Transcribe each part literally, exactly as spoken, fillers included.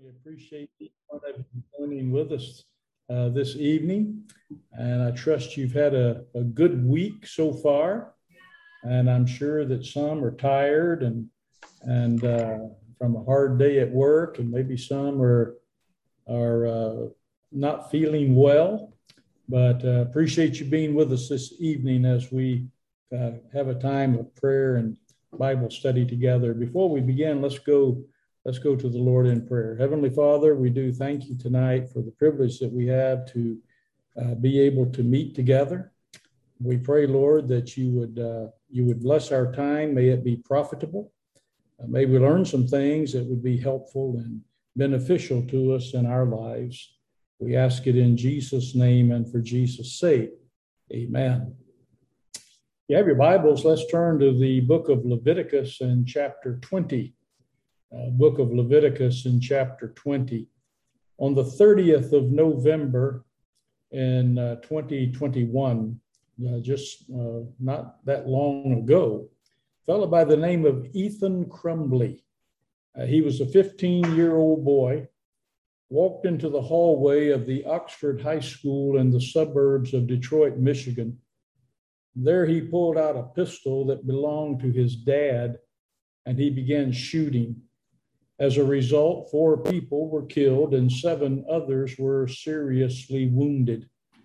We appreciate each one of you joining with us uh, this evening. And I trust you've had a, a good week so far. And I'm sure that some are tired and, and uh, from a hard day at work, and maybe some are, are uh, not feeling well. But uh, appreciate you being with us this evening as we uh, have a time of prayer and Bible study together. Before we begin, let's go Let's go to the Lord in prayer. Heavenly Father, we do thank you tonight for the privilege that we have to uh, be able to meet together. We pray, Lord, that you would uh, you would bless our time. May it be profitable. Uh, may we learn some things that would be helpful and beneficial to us in our lives. We ask it in Jesus' name and for Jesus' sake. Amen. If you have your Bibles, let's turn to the book of Leviticus in chapter twenty. Uh, book of Leviticus in chapter twenty. On the thirtieth of November in uh, twenty twenty-one, uh, just uh, not that long ago, a fellow by the name of Ethan Crumbley. Uh, he was a fifteen-year-old boy, walked into the hallway of the Oxford High School in the suburbs of Detroit, Michigan. There he pulled out a pistol that belonged to his dad, and he began shooting. As a result, four people were killed and seven others were seriously wounded.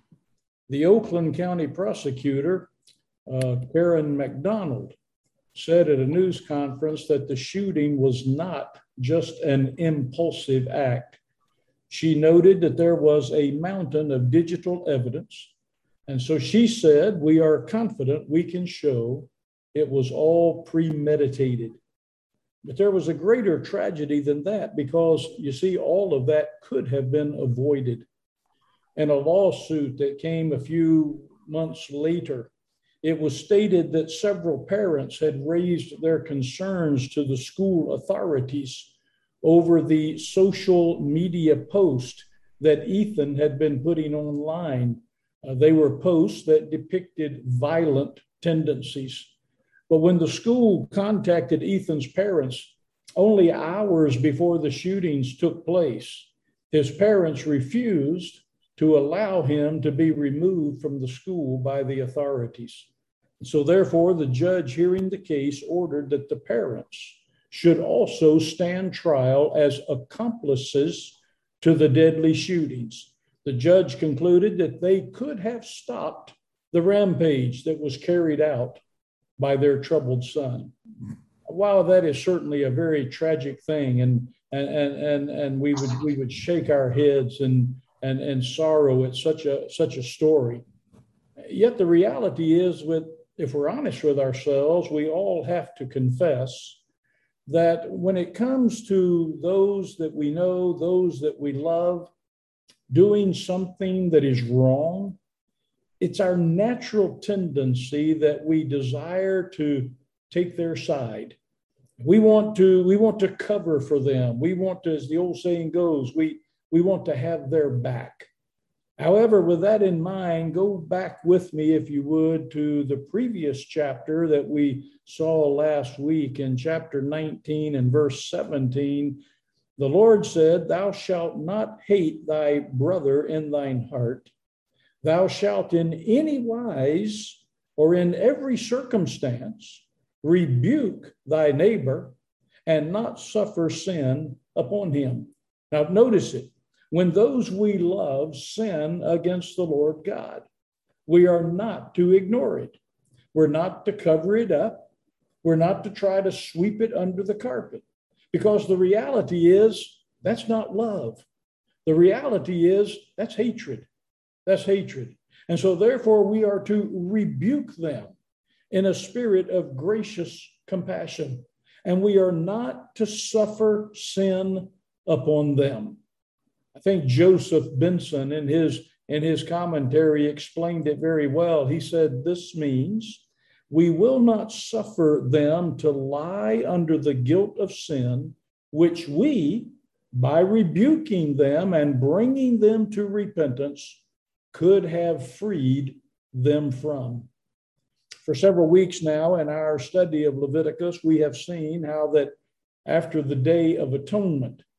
The Oakland County prosecutor, uh, Karen McDonald, said at a news conference that the shooting was not just an impulsive act. She noted that there was a mountain of digital evidence, and so she said, "We are confident we can show it was all premeditated." But there was a greater tragedy than that, because you see, all of that could have been avoided. In a lawsuit that came a few months later, it was stated that several parents had raised their concerns to the school authorities over the social media post that Ethan had been putting online. Uh, they were posts that depicted violent tendencies. But when the school contacted Ethan's parents only hours before the shootings took place, his parents refused to allow him to be removed from the school by the authorities. So therefore, the judge hearing the case ordered that the parents should also stand trial as accomplices to the deadly shootings. The judge concluded that they could have stopped the rampage that was carried out by their troubled son. While that is certainly a very tragic thing, and and and and we would we would shake our heads and and and sorrow at such a such a story. Yet the reality is, with if we're honest with ourselves, we all have to confess that when it comes to those that we know, those that we love, doing something that is wrong, it's our natural tendency that we desire to take their side. We want to, we want to cover for them. We want to, as the old saying goes, we, we want to have their back. However, with that in mind, go back with me, if you would, to the previous chapter that we saw last week in chapter nineteen and verse seventeen. The Lord said, "Thou shalt not hate thy brother in thine heart. Thou shalt in any wise or in every circumstance rebuke thy neighbor and not suffer sin upon him." Now notice it. When those we love sin against the Lord God, we are not to ignore it. We're not to cover it up. We're not to try to sweep it under the carpet, because the reality is that's not love. The reality is that's hatred. That's hatred. And so therefore we are to rebuke them in a spirit of gracious compassion. And we are not to suffer sin upon them. I think Joseph Benson in his, in his commentary explained it very well. He said, "This means we will not suffer them to lie under the guilt of sin, which we, by rebuking them and bringing them to repentance, could have freed them from." For several weeks now in our study of Leviticus, we have seen how that after the Day of Atonement,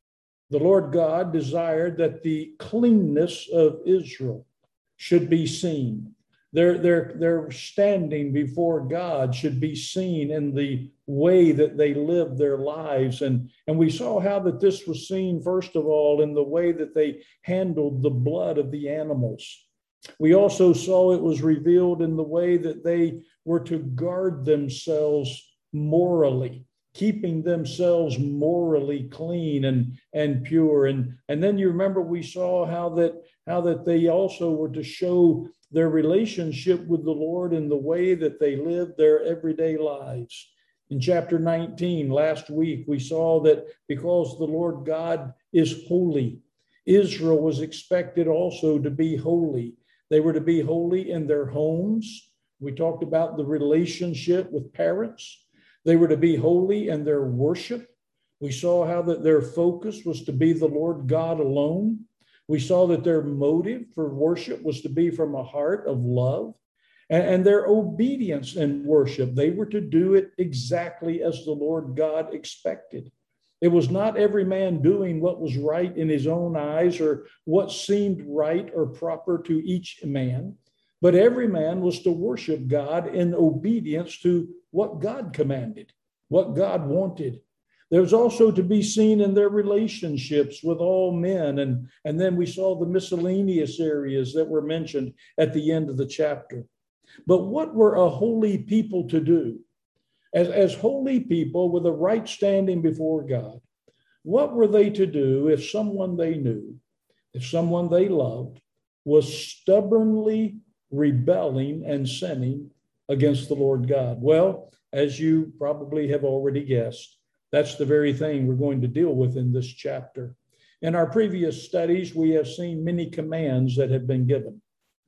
The Lord God desired that the cleanness of Israel should be seen. Their, their, their standing before God should be seen in the way that they lived their lives. And, and we saw how that this was seen, first of all, in the way that they handled the blood of the animals. We also saw it was revealed in the way that they were to guard themselves morally, keeping themselves morally clean and, and pure. And, and then you remember we saw how that, how that they also were to show their relationship with the Lord in the way that they lived their everyday lives. In chapter nineteen, last week, we saw that because the Lord God is holy, Israel was expected also to be holy. They were to be holy in their homes. We talked about the relationship with parents. They were to be holy in their worship. We saw how that their focus was to be the Lord God alone. We saw that their motive for worship was to be from a heart of love, and, and their obedience in worship. They were to do it exactly as the Lord God expected. It was not every man doing what was right in his own eyes or what seemed right or proper to each man, but every man was to worship God in obedience to what God commanded, what God wanted. There was also to be seen in their relationships with all men. And, and then we saw the miscellaneous areas that were mentioned at the end of the chapter. But what were a holy people to do? As, as holy people with a right standing before God, what were they to do if someone they knew, if someone they loved, was stubbornly rebelling and sinning against the Lord God? Well, as you probably have already guessed, that's the very thing we're going to deal with in this chapter. In our previous studies, we have seen many commands that have been given,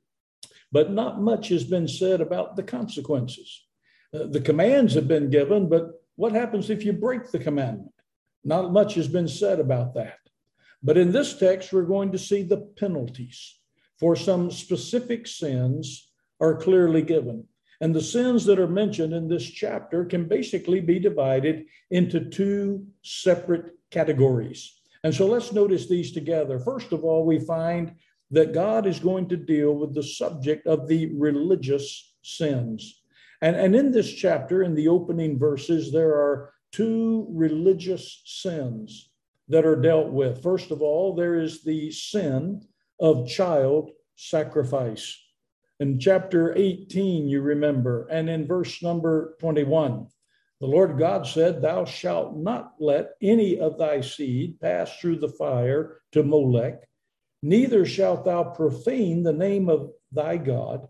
but not much has been said about the consequences. Uh, the commands have been given, but what happens if you break the commandment? Not much has been said about that. But in this text, we're going to see the penalties for some specific sins are clearly given. And the sins that are mentioned in this chapter can basically be divided into two separate categories. And so let's notice these together. First of all, we find that God is going to deal with the subject of the religious sins. And, and in this chapter, in the opening verses, there are two religious sins that are dealt with. First of all, there is the sin of child sacrifice. In chapter eighteen, you remember, and in verse number twenty-one, the Lord God said, "Thou shalt not let any of thy seed pass through the fire to Molech, neither shalt thou profane the name of thy God.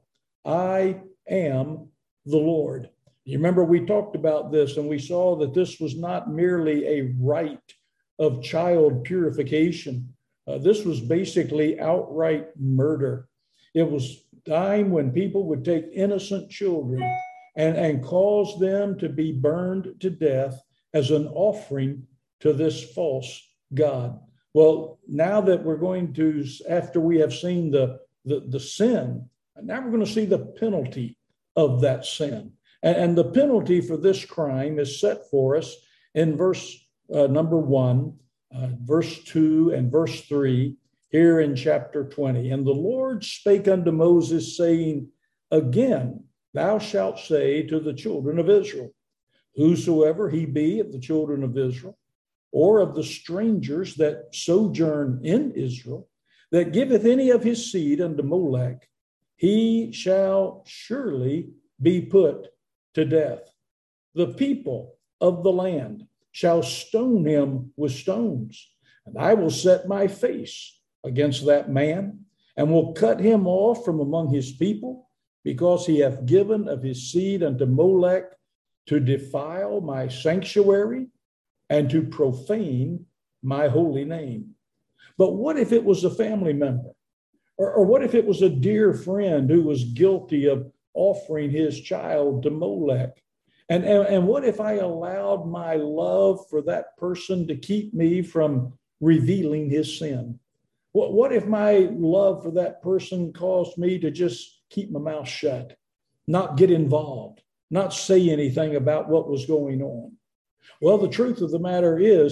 I am the Lord." You remember we talked about this, and we saw that this was not merely a rite of child purification. Uh, this was basically outright murder. It was time when people would take innocent children and, and cause them to be burned to death as an offering to this false god. Well, now that we're going to, after we have seen the, the, the sin, now we're going to see the penalty of that sin. And, and the penalty for this crime is set for us in verse uh, number one, uh, verse two, and verse three. Here in chapter twenty, "And the Lord spake unto Moses, saying, Again, thou shalt say to the children of Israel, whosoever he be of the children of Israel, or of the strangers that sojourn in Israel, that giveth any of his seed unto Molech, he shall surely be put to death. The people of the land shall stone him with stones, and I will set my face against that man, and will cut him off from among his people, because he hath given of his seed unto Molech to defile my sanctuary and to profane my holy name." But what if it was a family member? Or, or what if it was a dear friend who was guilty of offering his child to Molech? And, and, and what if I allowed my love for that person to keep me from revealing his sin? What, what if my love for that person caused me to just keep my mouth shut, not get involved, not say anything about what was going on? Well, the truth of the matter is,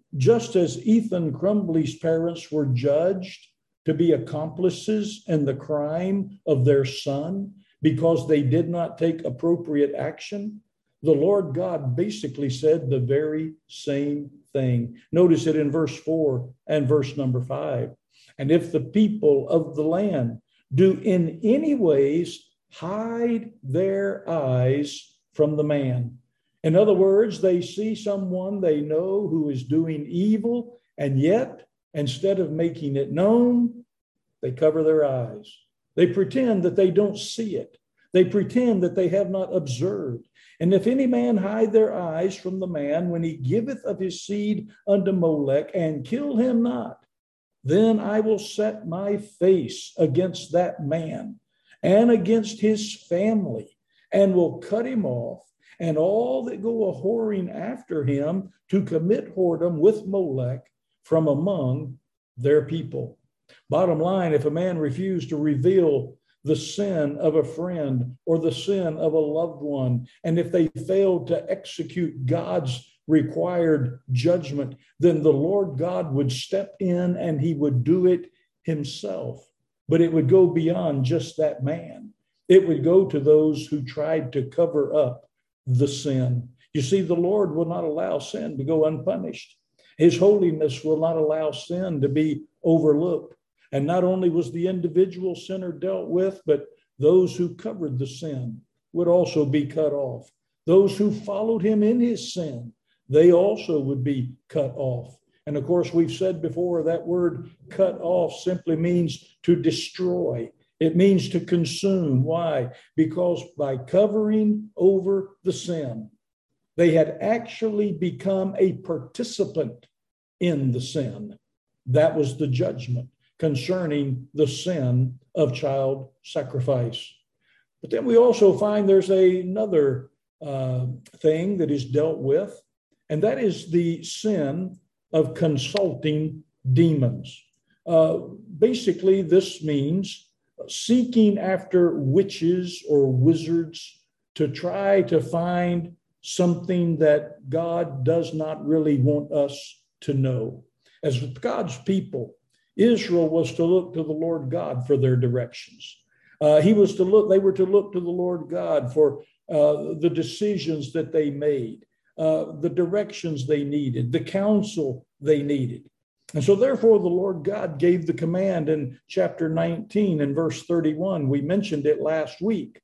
just as Ethan Crumbley's parents were judged to be accomplices in the crime of their son because they did not take appropriate action, the Lord God basically said the very same thing. Notice it in verse four and verse number five. And if the people of the land do in any ways hide their eyes from the man. In other words, they see someone they know who is doing evil, and yet, instead of making it known, they cover their eyes. They pretend that they don't see it. They pretend that they have not observed. And if any man hide their eyes from the man when he giveth of his seed unto Molech, and kill him not, then I will set my face against that man and against his family, and will cut him off, and all that go a whoring after him to commit whoredom with Molech from among their people. Bottom line, if a man refused to reveal the sin of a friend or the sin of a loved one, and if they failed to execute God's required judgment, then the Lord God would step in and he would do it himself. But it would go beyond just that man. It would go to those who tried to cover up the sin. You see, the Lord will not allow sin to go unpunished. His holiness will not allow sin to be overlooked. And not only was the individual sinner dealt with, but those who covered the sin would also be cut off. Those who followed him in his sin, they also would be cut off. And of course, we've said before that word cut off simply means to destroy. It means to consume. Why? Because by covering over the sin, they had actually become a participant in the sin. That was the judgment concerning the sin of child sacrifice. But then we also find there's a, another uh, thing that is dealt with, and that is the sin of consulting demons. Uh, basically, this means seeking after witches or wizards to try to find something that God does not really want us to know. As God's people, Israel was to look to the Lord God for their directions. Uh, he was to look, they were to look to the Lord God for uh, the decisions that they made, uh, the directions they needed, the counsel they needed. And so therefore, the Lord God gave the command in chapter nineteen and verse thirty-one. We mentioned it last week.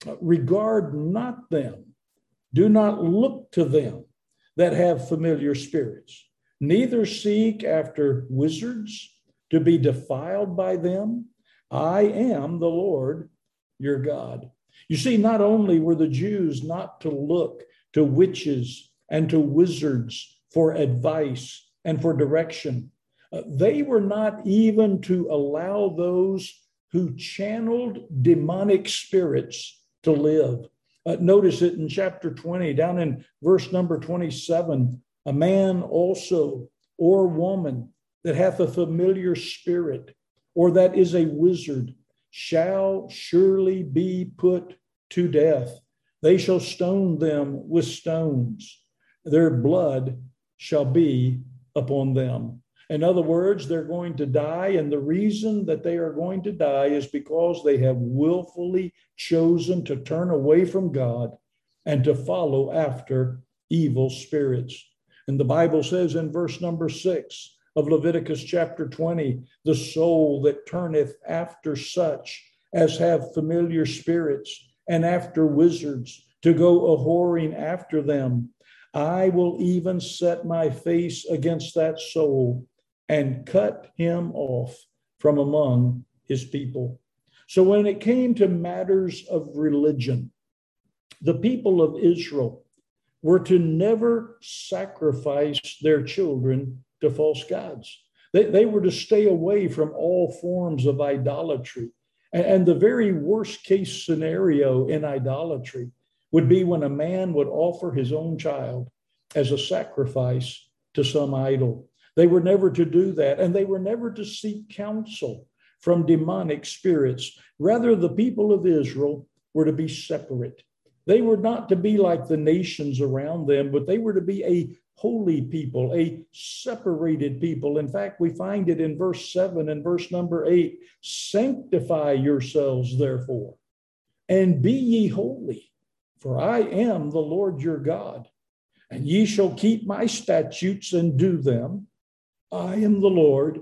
Regard not them. Do not look to them that have familiar spirits. Neither seek after wizards to be defiled by them. I am the Lord your God. You see, not only were the Jews not to look to witches and to wizards for advice and for direction, uh, they were not even to allow those who channeled demonic spirits to live. Uh, notice it in chapter twenty, down in verse number twenty-seven, a man also or woman that hath a familiar spirit, or that is a wizard, shall surely be put to death. They shall stone them with stones. Their blood shall be upon them. In other words, they're going to die, and the reason that they are going to die is because they have willfully chosen to turn away from God and to follow after evil spirits. And the Bible says in verse number six of Leviticus chapter twenty, the soul that turneth after such as have familiar spirits and after wizards to go a whoring after them, I will even set my face against that soul and cut him off from among his people. So when it came to matters of religion, the people of Israel were to never sacrifice their children to false gods. They, they were to stay away from all forms of idolatry. And, and the very worst case scenario in idolatry would be when a man would offer his own child as a sacrifice to some idol. They were never to do that, and they were never to seek counsel from demonic spirits. Rather, the people of Israel were to be separate. They were not to be like the nations around them, but they were to be a holy people, a separated people. In fact, we find it in verse seven and verse number eight. Sanctify yourselves, therefore, and be ye holy, for I am the Lord your God. And ye shall keep my statutes and do them. I am the Lord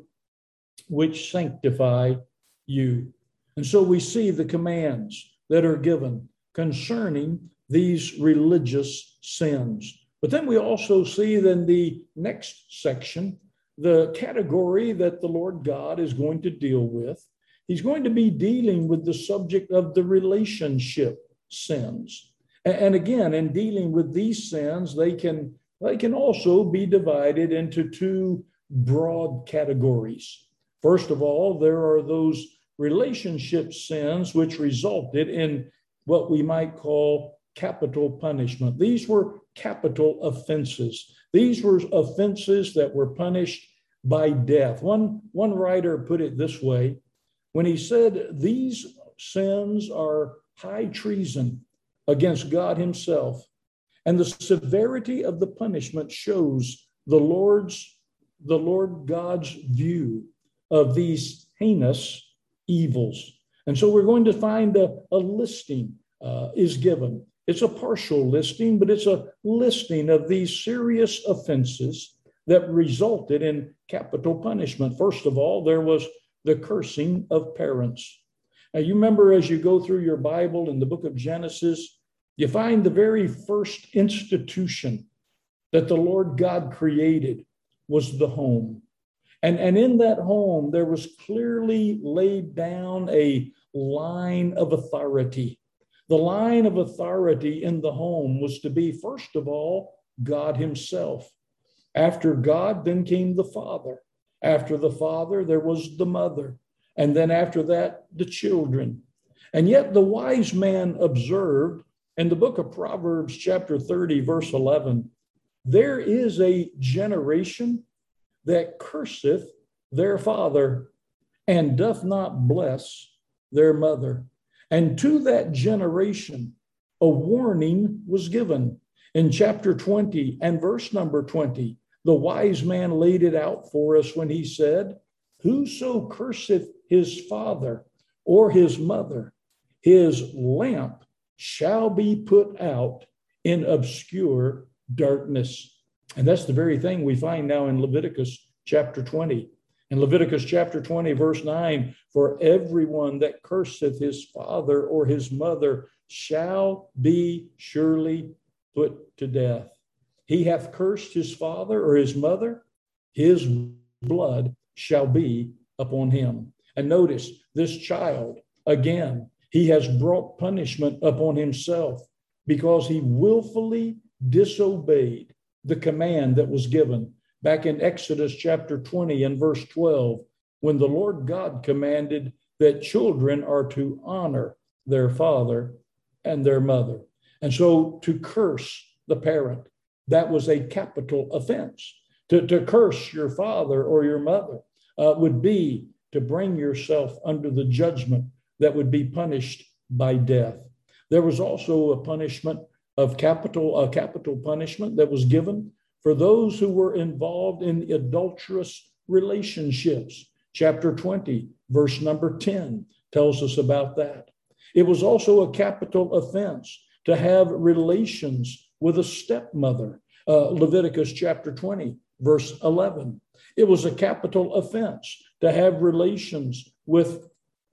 which sanctify you. And so we see the commands that are given concerning these religious sins. But then we also see in the next section the category that the Lord God is going to deal with. He's going to be dealing with the subject of the relationship sins. And again, in dealing with these sins, they can, they can also be divided into two broad categories. First of all, there are those relationship sins which resulted in what we might call capital punishment. These were capital offenses. These were offenses that were punished by death. One, one writer put it this way, when he said, these sins are high treason against God himself, and the severity of the punishment shows the Lord's, the Lord God's view of these heinous evils. And so we're going to find a, a listing uh, is given. It's a partial listing, but it's a listing of these serious offenses that resulted in capital punishment. First of all, there was the cursing of parents. Now, you remember as you go through your Bible in the book of Genesis, you find the very first institution that the Lord God created was the home. And, and in that home, there was clearly laid down a line of authority. The line of authority in the home was to be, first of all, God himself. After God, then came the Father. After the Father, there was the mother. And then after that, the children. And yet the wise man observed in the book of Proverbs, chapter thirty, verse eleven, there is a generation that curseth their father and doth not bless their mother. And to that generation, a warning was given. In chapter twenty and verse number twenty, the wise man laid it out for us when he said, whoso curseth his father or his mother, his lamp shall be put out in obscure darkness. And that's the very thing we find now in Leviticus chapter twenty. In Leviticus chapter twenty, verse nine, for everyone that curseth his father or his mother shall be surely put to death. He hath cursed his father or his mother, his blood shall be upon him. And notice this child, again, he has brought punishment upon himself because he willfully disobeyed the command that was given back in Exodus chapter twenty and verse twelve, when the Lord God commanded that children are to honor their father and their mother. And so to curse the parent, that was a capital offense. To, to curse your father or your mother uh, would be to bring yourself under the judgment that would be punished by death. There was also a punishment of capital, a capital punishment that was given for those who were involved in adulterous relationships. Chapter twenty, verse number ten tells us about that. It was also a capital offense to have relations with a stepmother. Uh, Leviticus chapter twenty, verse eleven. It was a capital offense to have relations with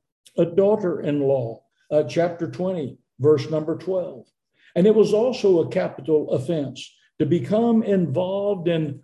a daughter-in-law. Uh, chapter twenty, verse number twelve. And it was also a capital offense to become involved in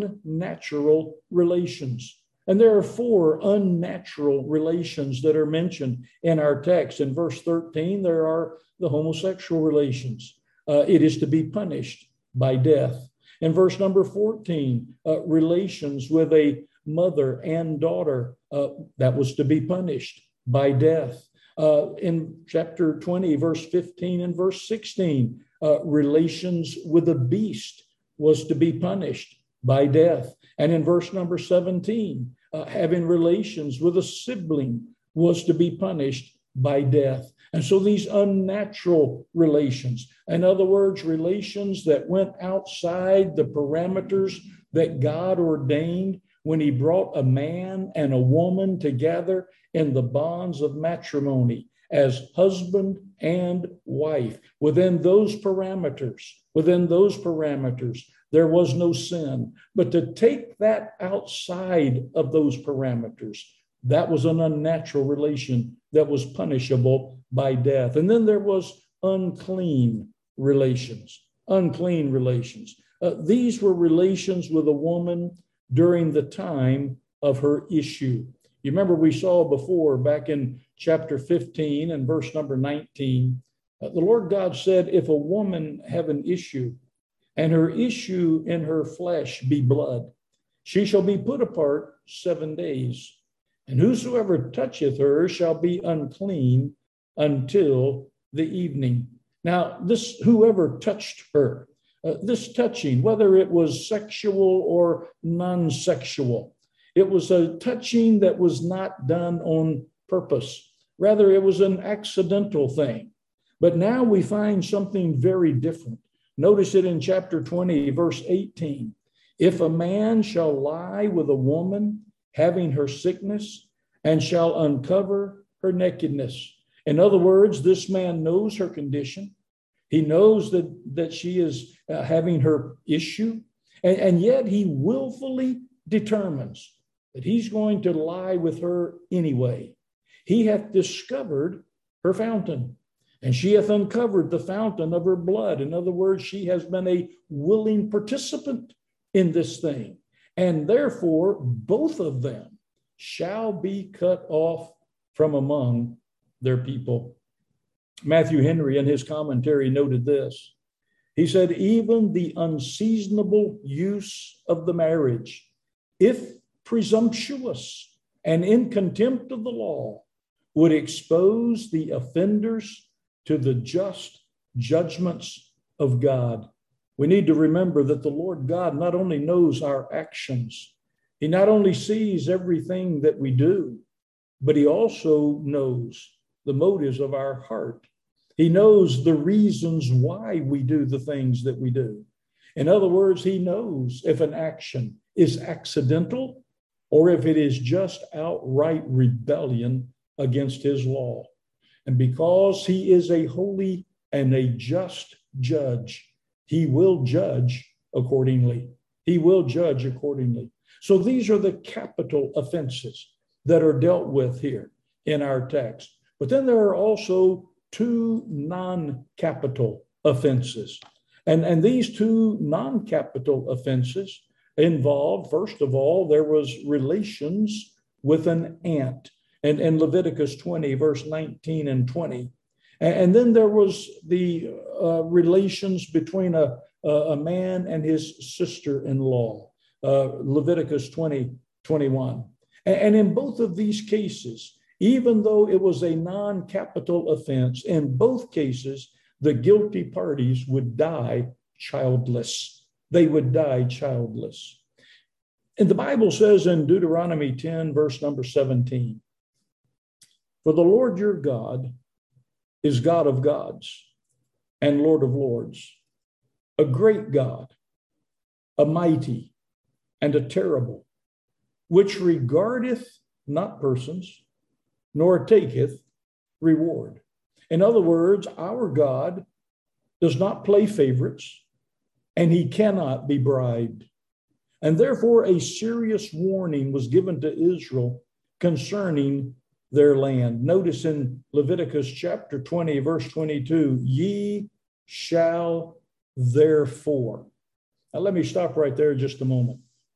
unnatural relations. And there are four unnatural relations that are mentioned in our text. In verse thirteen, there are the homosexual relations. Uh, it is to be punished by death. In verse number fourteen, uh, relations with a mother and daughter, uh, that was to be punished by death. Uh, in chapter twenty, verse fifteen and verse sixteen, uh, relations with a beast was to be punished by death. And in verse number seventeen, uh, having relations with a sibling was to be punished by death. And so these unnatural relations, in other words, relations that went outside the parameters that God ordained when he brought a man and a woman together in the bonds of matrimony as husband and wife. Within those parameters, within those parameters, there was no sin. But to take that outside of those parameters, that was an unnatural relation that was punishable by death. And then there was unclean relations, unclean relations. Uh, these were relations with a woman during the time of her issue. You remember we saw before back in chapter fifteen and verse number nineteen, uh, the Lord God said, if a woman have an issue and her issue in her flesh be blood, she shall be put apart seven days. And whosoever toucheth her shall be unclean until the evening. Now, this whoever touched her, uh, this touching, whether it was sexual or non-sexual, it was a touching that was not done on purpose. Rather, it was an accidental thing. But now we find something very different. Notice it in chapter twenty, verse eighteen. If a man shall lie with a woman having her sickness, and shall uncover her nakedness. In other words, this man knows her condition. He knows that, that she is uh, having her issue, and, and yet he willfully determines that he's going to lie with her anyway. He hath discovered her fountain, and she hath uncovered the fountain of her blood. In other words, she has been a willing participant in this thing. And therefore, both of them shall be cut off from among their people. Matthew Henry, in his commentary, noted this. He said, even the unseasonable use of the marriage, if presumptuous and in contempt of the law, would expose the offenders to the just judgments of God. We need to remember that the Lord God not only knows our actions, he not only sees everything that we do, but he also knows the motives of our heart. He knows the reasons why we do the things that we do. In other words, he knows if an action is accidental or if it is just outright rebellion against his law. And because he is a holy and a just judge, he will judge accordingly. He will judge accordingly. So these are the capital offenses that are dealt with here in our text. But then there are also two non-capital offenses. And, and these two non-capital offenses involved, first of all, there was relations with an aunt. And in Leviticus twenty, verse nineteen and twenty. And, and then there was the uh, relations between a, a man and his sister-in-law, uh, Leviticus twenty, twenty-one. And, and in both of these cases, even though it was a non-capital offense, in both cases, the guilty parties would die childless. They would die childless. And the Bible says in Deuteronomy ten, verse number seventeen, for the Lord your God is God of gods and Lord of lords, a great God, a mighty and a terrible, which regardeth not persons, nor taketh reward. In other words, our God does not play favorites, and he cannot be bribed. And therefore, a serious warning was given to Israel concerning their land. Notice in Leviticus chapter twenty, verse twenty-two, ye shall therefore. Now, let me stop right there just a moment.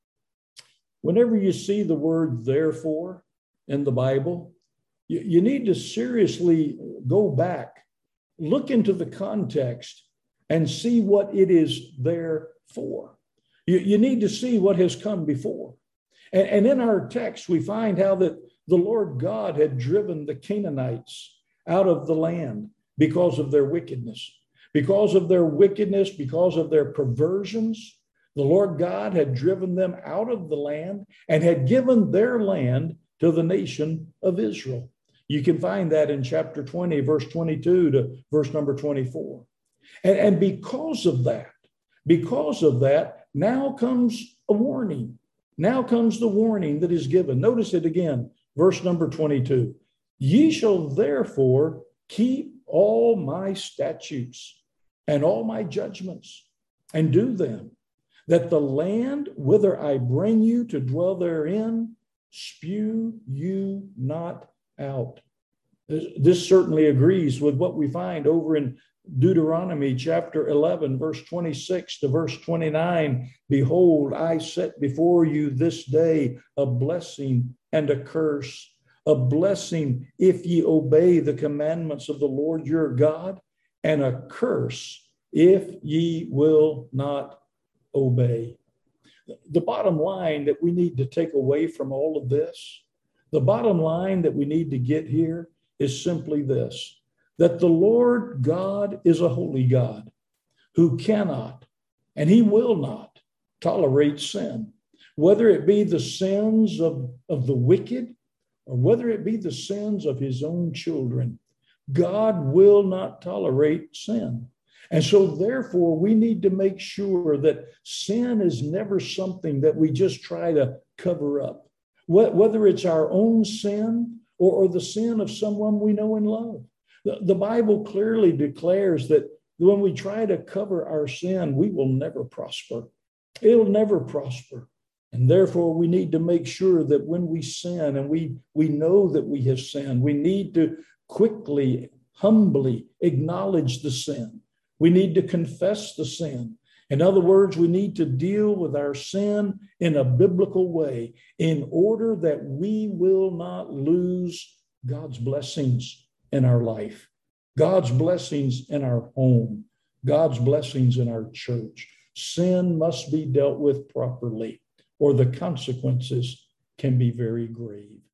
Whenever you see the word therefore in the Bible, you, you need to seriously go back, look into the context, and see what it is there for. You, you need to see what has come before. And, and in our text, we find how that the Lord God had driven the Canaanites out of the land because of their wickedness. Because of their wickedness, because of their perversions, the Lord God had driven them out of the land and had given their land to the nation of Israel. You can find that in chapter twenty, verse twenty-two to verse number twenty-four. And, and because of that, because of that, now comes a warning. Now comes the warning that is given. Notice it again, verse number twenty-two. Ye shall therefore keep all my statutes and all my judgments and do them, that the land whither I bring you to dwell therein spew you not out. This certainly agrees with what we find over in Deuteronomy chapter eleven, verse twenty-six to verse twenty-nine. Behold, I set before you this day a blessing and a curse. A blessing if ye obey the commandments of the Lord your God, and a curse if ye will not obey. The bottom line that we need to take away from all of this, the bottom line that we need to get here is simply this, that the Lord God is a holy God who cannot and he will not tolerate sin, whether it be the sins of, of the wicked or whether it be the sins of his own children. God will not tolerate sin. And so therefore, we need to make sure that sin is never something that we just try to cover up, whether it's our own sin or, or the sin of someone we know and love. The, the Bible clearly declares that when we try to cover our sin, we will never prosper. It'll never prosper. And therefore, we need to make sure that when we sin and we, we know that we have sinned, we need to quickly, humbly acknowledge the sin. We need to confess the sin. In other words, we need to deal with our sin in a biblical way in order that we will not lose God's blessings in our life, God's blessings in our home, God's blessings in our church. Sin must be dealt with properly, or the consequences can be very grave.